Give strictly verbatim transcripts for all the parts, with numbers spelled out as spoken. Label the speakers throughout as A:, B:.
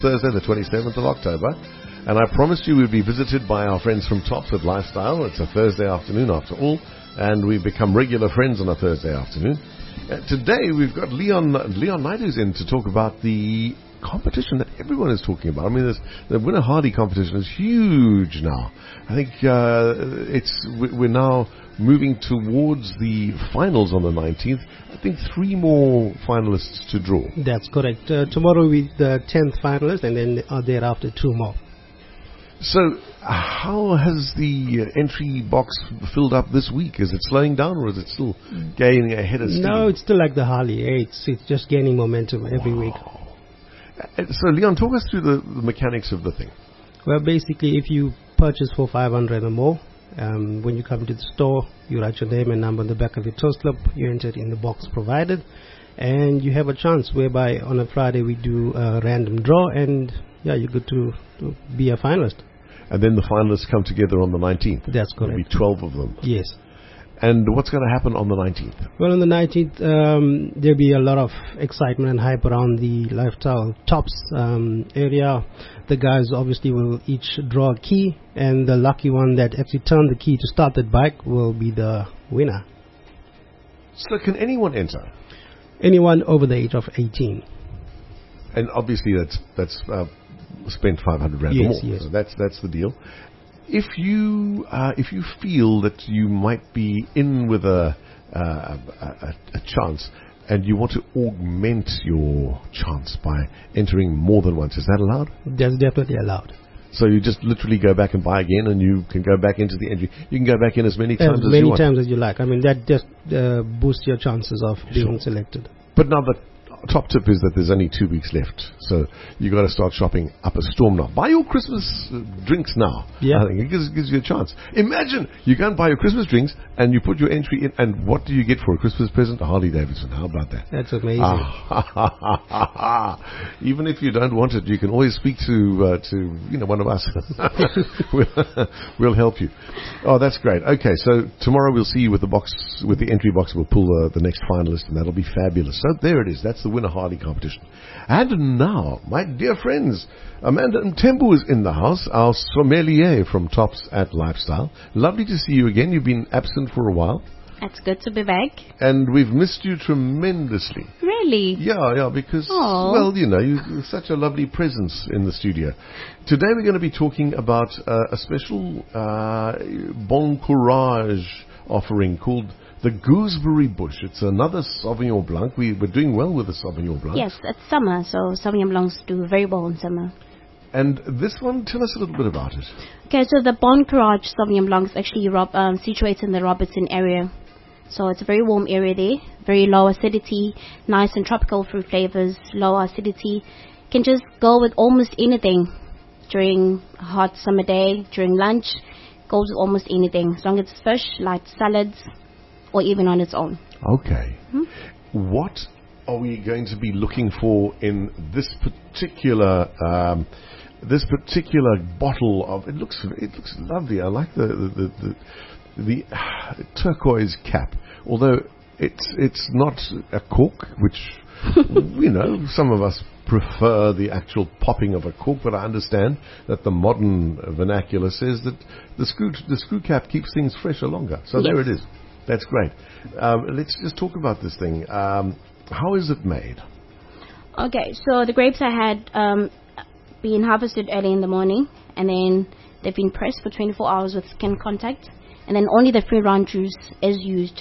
A: Thursday, the twenty-seventh of October, and I promised you we'd be visited by our friends from Tops at Lifestyle. It's a Thursday afternoon after all, and we've become regular friends on a Thursday afternoon. Uh, today we've got Leon Leon Naidu's in to talk about the competition that everyone is talking about. I mean, the Winner Hardy competition is huge now. I think uh, it's we're now moving towards the finals on the nineteenth. I think three more finalists to draw.
B: That's correct. Uh, tomorrow will be the tenth finalist, and then uh, thereafter two more.
A: So, how has the uh, entry box filled up this week? Is it slowing down, or is it still gaining ahead of steam?
B: No, it's still like the Harley. It's it's just gaining momentum every
A: wow.
B: week.
A: Uh, so, Leon, talk us through the, the mechanics of the thing.
B: Well, basically, if you purchase for five hundred or more, um, when you come to the store, you write your name and number on the back of your toast slip. You enter it in the box provided, and you have a chance whereby on a Friday we do a random draw, and yeah, you're good to, to be a finalist.
A: And then the finalists come together on the nineteenth.
B: That's correct.
A: There'll be twelve of them.
B: Yes.
A: And what's going to happen on the nineteenth?
B: Well, on the nineteenth, um, there'll be a lot of excitement and hype around the Lifestyle Tops um, area. The guys obviously will each draw a key, and the lucky one that actually turned the key to start that bike will be the winner.
A: So can anyone enter?
B: Anyone over the age of eighteen.
A: And obviously that's that's uh, spent five hundred rand
B: yes,
A: or more.
B: Yes.
A: So that's that's the deal. If you uh, if you feel that you might be in with a, uh, a a chance, and you want to augment your chance by entering more than once, is that allowed?
B: That's definitely allowed.
A: So you just literally go back and buy again, and you can go back into the entry. You can go back in as many times as,
B: as many
A: you want.
B: times as you like. I mean, that just uh, boosts your chances of being
A: sure.
B: selected.
A: But now the top tip is that there's only two weeks left, so you got to start shopping up a storm now. Buy your Christmas uh, drinks now.
B: Yeah.
A: I think it gives, gives you a chance. Imagine you go and buy your Christmas drinks, and you put your entry in, and what do you get for a Christmas present? A Harley Davidson. How about that?
B: That's amazing.
A: Ah, even if you don't want it, you can always speak to uh, to you know one of us. we'll, we'll help you. Oh, that's great. Okay, so tomorrow we'll see you with the box, with the entry box. We'll pull uh, the next finalist, and that'll be fabulous. So there it is. That's the Winner Hardy competition. And now, my dear friends, Amanda Mtembu is in the house, our sommelier from Tops at Lifestyle. Lovely to see you again. You've been absent for a while.
C: It's good to be back.
A: And we've missed you tremendously.
C: Really?
A: Yeah, yeah, because,
C: Aww.
A: well, you know, you're such a lovely presence in the studio. Today we're going to be talking about uh, a special uh, Bon Courage offering called the Gooseberry Bush. It's another Sauvignon Blanc. We, we're doing well with the Sauvignon Blanc.
C: Yes, it's summer, so Sauvignon Blancs do very well in summer.
A: And this one, tell us a little bit about it.
C: Okay, so the Bon Courage Sauvignon Blanc is actually um, situated in the Robertson area. So it's a very warm area there, very low acidity, nice and tropical fruit flavors, low acidity. Can just go with almost anything during a hot summer day, during lunch. Goes with almost anything, as long as it's fish, like salads, or even on its own.
A: Okay. Hmm? What are we going to be looking for in this particular um, this particular bottle of? It looks it looks lovely. I like the the the, the, the uh, turquoise cap, although it's it's not a cork, which you know some of us prefer the actual popping of a cork, but I understand that the modern vernacular says that the screw the screw cap keeps things fresher longer. So yes. There it is. That's great. Um, let's just talk about this thing. Um, how is it made?
C: Okay, so the grapes I had um, been harvested early in the morning, and then they've been pressed for twenty-four hours with skin contact, and then only the free round juice is used.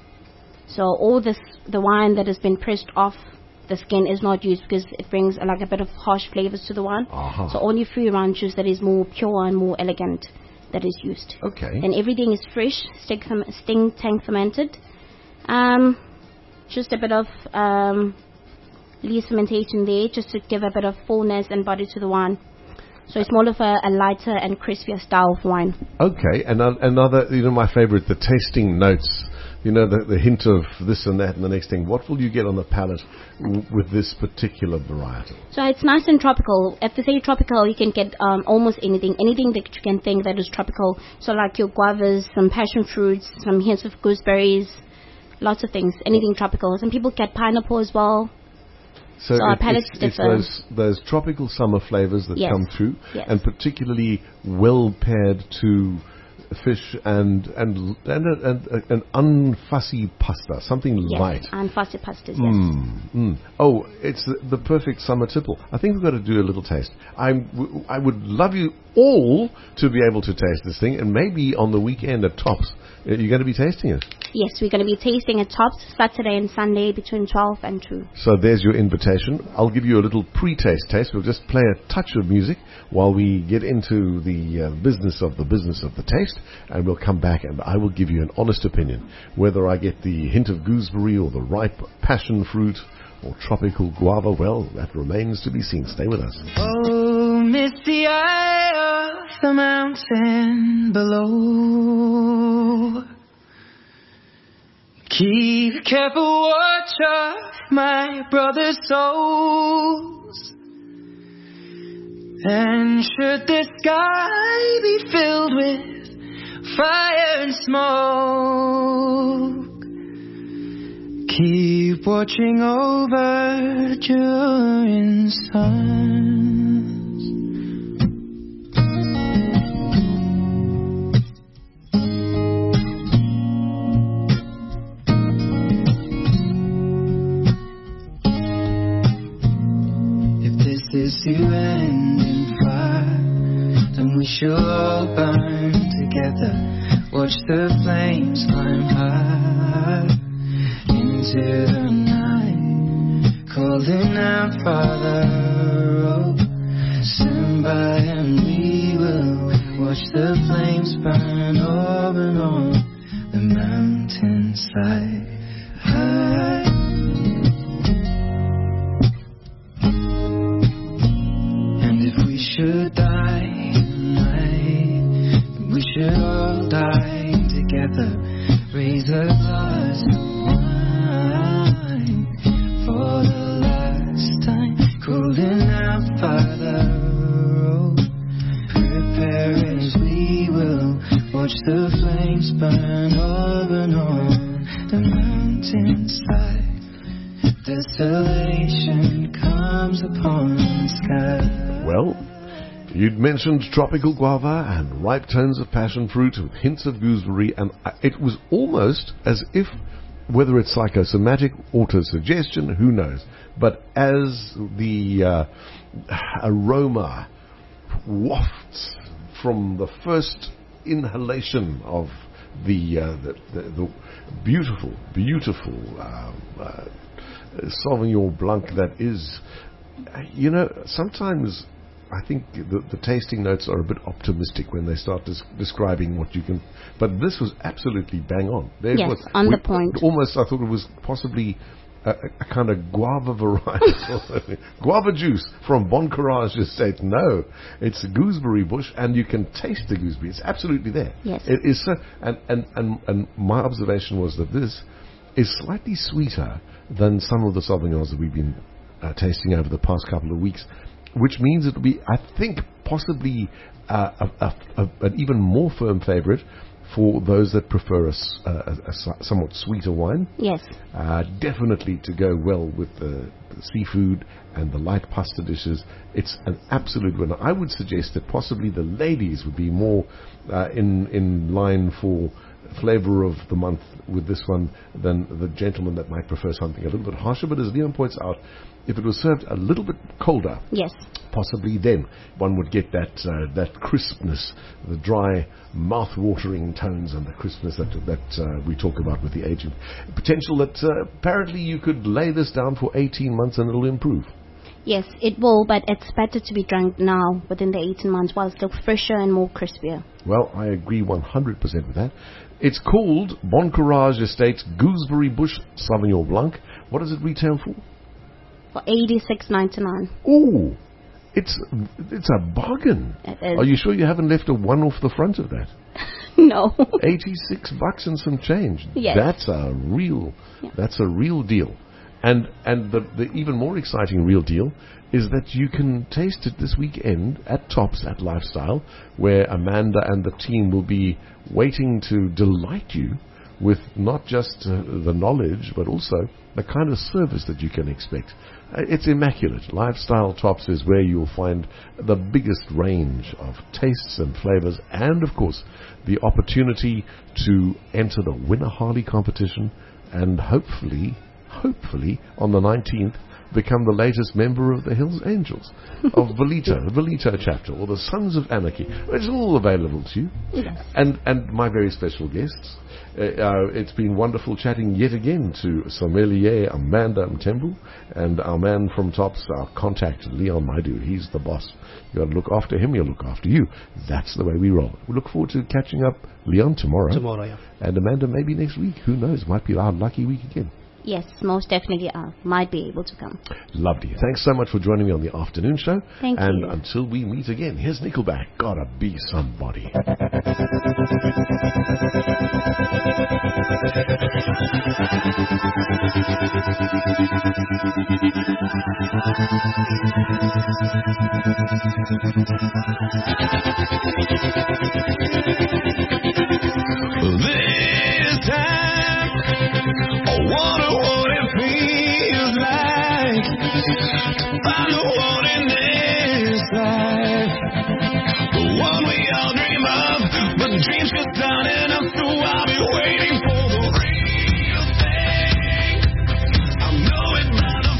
C: So all this, the wine that has been pressed off the skin is not used because it brings uh, like a bit of harsh flavors to the wine. Uh-huh. So only free round juice that is more pure and more elegant that is used.
A: Okay.
C: And everything is fresh, sting, sting tank fermented. Um, just a bit of um, lees fermentation there, just to give a bit of fullness and body to the wine. So it's more of a, a lighter and crispier style of wine. Okay,
A: and uh, another, you know, my favorite, the tasting notes. You know, the, the hint of this and that and the next thing. What will you get on the palate w- with this particular variety?
C: So it's nice and tropical. If they say tropical, you can get um, almost anything. Anything that you can think that is tropical. So like your guavas, some passion fruits, some hints of gooseberries, lots of things. Anything tropical. Some people get pineapple as well.
A: So,
C: So our
A: it-
C: palates
A: it's, it's
C: differ.
A: those, those tropical summer flavors that
C: Yes.
A: come through,
C: Yes.
A: and particularly well paired to fish and and and, and, and an unfussy pasta, something
C: Yes,
A: light.
C: and fussy pastas, yes.
A: Mm, mm. Oh, it's the, the perfect summer tipple. I think we've got to do a little taste. I'm, w- I would love you all to be able to taste this thing, and maybe on the weekend at Tops, uh, you're going to be tasting it.
C: Yes, we're going to be tasting at Tops Saturday and Sunday between twelve and two.
A: So there's your invitation. I'll give you a little pre-taste taste. We'll just play a touch of music while we get into the uh, business of the business of the taste, and we'll come back and I will give you an honest opinion whether I get the hint of gooseberry or the ripe passion fruit or tropical guava. Well, that remains to be seen. Stay with us.
D: Oh, misty eye of the mountain below. Keep careful watch of my brother's souls. And should the sky be filled with fire and smoke, keep watching over during suns. If this is to end in fire, then we shall all burn together. Watch the flames climb high into the night, calling out, Father, oh, stand by and we will watch the flames burn over and on the mountainside. High. And if we should die tonight, we should all die together. Raise a glass of wine for the last time, calling out, Father, oh, prepare as we will watch the flames burn over and on the mountainside. Desolation comes upon the sky.
A: Well, you'd mentioned tropical guava and ripe tones of passion fruit with hints of gooseberry, and it was almost as if, whether it's psychosomatic, auto-suggestion, who knows, but as the uh, aroma wafts from the first inhalation of the, uh, the, the, the beautiful, beautiful uh, uh, Sauvignon Blanc that is, you know, sometimes I think the, the tasting notes are a bit optimistic when they start des- describing what you can, but this was absolutely bang on. There
C: Yes,
A: was,
C: on
A: we-
C: the point.
A: Almost, I thought it was possibly a, a, a kind of guava variety. Guava juice from Bon Courage Estate. No, it's a gooseberry bush, and you can taste the gooseberry. It's absolutely there.
C: Yes.
A: It is so, and, and, and, and my observation was that this is slightly sweeter than some of the Sauvignons that we've been uh, tasting over the past couple of weeks, which means it'll be, I think, possibly uh, a, a, a, an even more firm favorite for those that prefer a, s- a- a- a so- somewhat sweeter wine.
C: Yes.
A: Uh, definitely to go well with the, the seafood and the light pasta dishes. It's an absolute winner. I would suggest that possibly the ladies would be more uh, in in line for flavor of the month with this one than the gentleman that might prefer something a little bit harsher. But as Leon points out, if it was served a little bit colder,
C: Yes.
A: possibly then one would get that uh, that crispness, the dry, mouth-watering tones and the crispness that that uh, we talk about with the aging potential. That uh, apparently you could lay this down for eighteen months and it'll improve.
C: Yes, it will, but it's better to be drunk now within the eighteen months while it's still fresher and more crispier.
A: Well, I agree one hundred percent with that. It's called Bon Courage Estate Gooseberry Bush Sauvignon Blanc. What does it retail for?
C: For eighty-six ninety-nine.
A: Ooh, it's it's a bargain.
C: It is.
A: Are you sure you haven't left a one off the front of that?
C: No.
A: eighty-six bucks and some change.
C: Yes.
A: That's a real,
C: Yeah.
A: that's a real deal. And and the, the even more exciting real deal is that you can taste it this weekend at Tops at Lifestyle, where Amanda and the team will be waiting to delight you with not just uh, the knowledge, but also the kind of service that you can expect. Uh, it's immaculate. Lifestyle Tops is where you'll find the biggest range of tastes and flavors, and of course the opportunity to enter the Winner Harley competition, and hopefully, hopefully on the nineteenth become the latest member of the Hills Angels of Velito, Velito chapter, or the Sons of Anarchy. It's all available to you.
C: Yes.
A: And and my very special guests. Uh, uh, it's been wonderful chatting yet again to sommelier Amanda Mtembu and our man from Tops, our contact Leon Maidu. He's the boss. You got to look after him. He'll look after you. That's the way we roll. We look forward to catching up, Leon, tomorrow.
B: Tomorrow, yeah.
A: And Amanda maybe next week. Who knows? Might be our lucky week again.
C: Yes, most definitely I might be able to come.
A: Lovely. Thanks so much for joining me on the afternoon show.
C: Thank
A: and
C: you.
A: And until we meet again, here's Nickelback. Gotta be somebody.
D: This time, I wonder what it feels like to find the one in this life, the one we all dream of, but dreams just aren't enough, so I'll be waiting for the real thing. I know it by the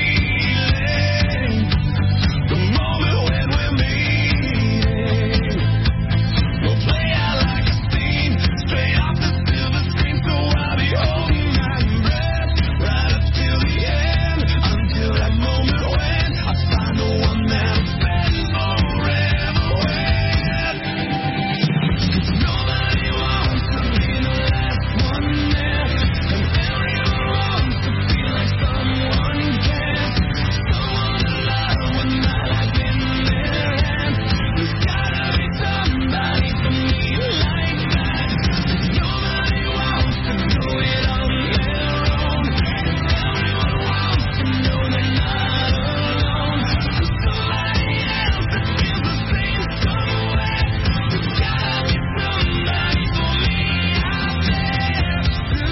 D: feeling, the moment when we're meeting. We'll play out like a scene, straight off the silver screen, so I'll be holding my breath right up till the end, until that moment when I find the one that I'll spend forever with. 'Cause nobody wants to be the last one there, and everyone wants to feel like someone cares, someone to love with my life in their hands. There's gotta be somebody for me like that. 'Cause nobody wants to know it on their own, and everyone wants to know they're not alone. There's somebody else that feels the same somewhere. There's gotta be somebody for me out there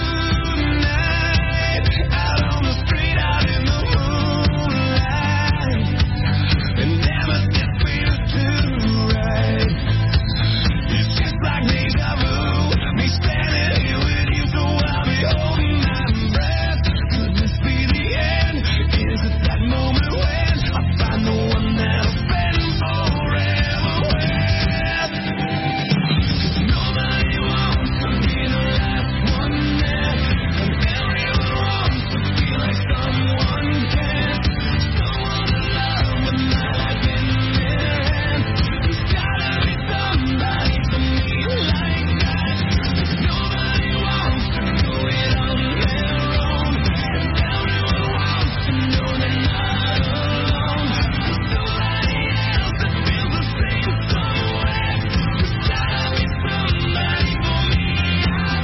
D: tonight, out on the street, out in the moonlight. It never gets feels too right. It's just like deja vu, me standing here with you, so I'll be holding my breath. Could this be the end? Is it that moment when I find the one that I'll spend forever with? 'Cause nobody wants to be the last one there, and everyone wants to feel like someone cares, someone to love with my life in their hands. There's gotta be somebody for me like that. 'Cause nobody wants to know it on their own, and everyone wants to know they're not alone. There's somebody else that feels the same somewhere. There's gotta be somebody for me out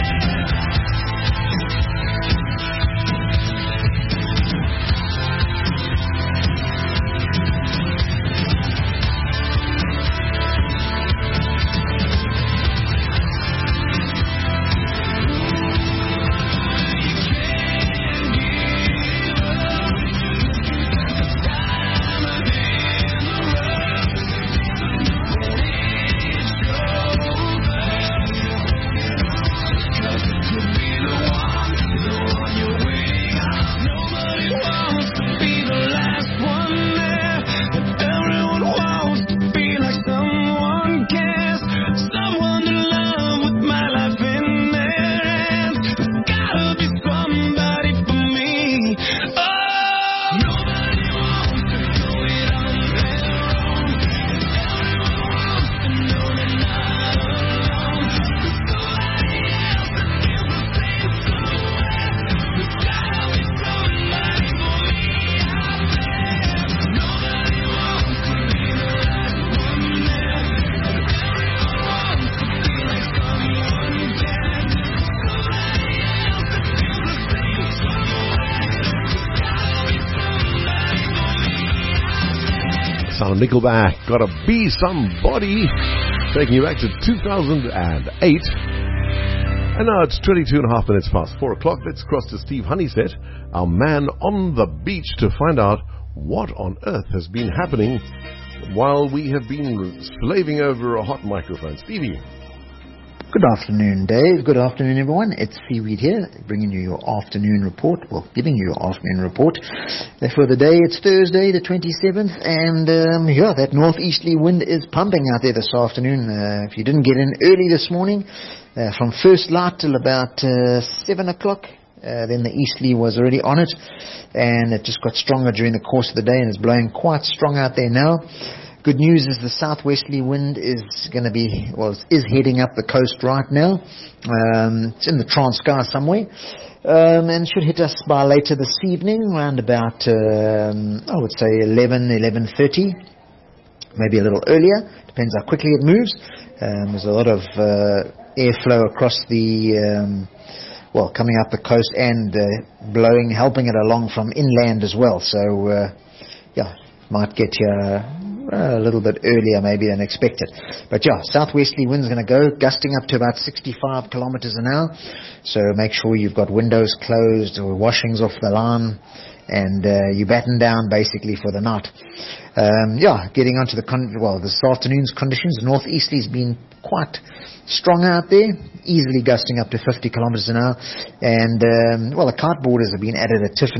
D: Nobody wants to be the last one there, and everyone wants to feel like someone cares, someone to love with my life in their hands. There's gotta be somebody for me. Oh, nobody wants to know it on their own, and everyone wants to know they're not alone. There's somebody else that feels the same somewhere. There's gotta be somebody for me out there. Nobody wants to be the last one there, and everyone wants to feel like someone cares, somebody else that feels the same somewhere. There's gotta be somebody for me out there.
A: Sound of Nickelback. Gotta be somebody. Taking you back to two thousand eight. And now it's twenty-two and a half minutes past four o'clock. Let's cross to Steve Honeysett, our man on the beach, to find out what on earth has been happening while we have been slaving over a hot microphone. Stevie.
E: Good afternoon, Dave. Good afternoon, everyone. It's Seaweed here, bringing you your afternoon report. Well, giving you your afternoon report. For the day, it's Thursday, the twenty-seventh, and um, yeah, that northeasterly wind is pumping out there this afternoon. Uh, if you didn't get in early this morning, uh, from first light till about uh, seven o'clock, uh, then the easterly was already on it, and it just got stronger during the course of the day, and it's blowing quite strong out there now. Good news is the southwesterly wind is going to be, well, is heading up the coast right now. Um, it's in the Transkei somewhere, um, and should hit us by later this evening, around about, um, I would say eleven, eleven thirty, maybe a little earlier. Depends how quickly it moves. Um, there's a lot of uh, airflow across the, um, well, coming up the coast and uh, blowing, helping it along from inland as well. So, uh, yeah, might get you a little bit earlier maybe than expected. But yeah, southwesterly wind's going to go, gusting up to about sixty-five kilometers an hour. So make sure you've got windows closed or washings off the line, and uh, you batten down basically for the night. Um, yeah, getting onto the, con- well, this afternoon's conditions, northeasterly's been quite strong out there, easily gusting up to fifty kilometers an hour. And, um, well, the kiteboarders have been added at Tiffany.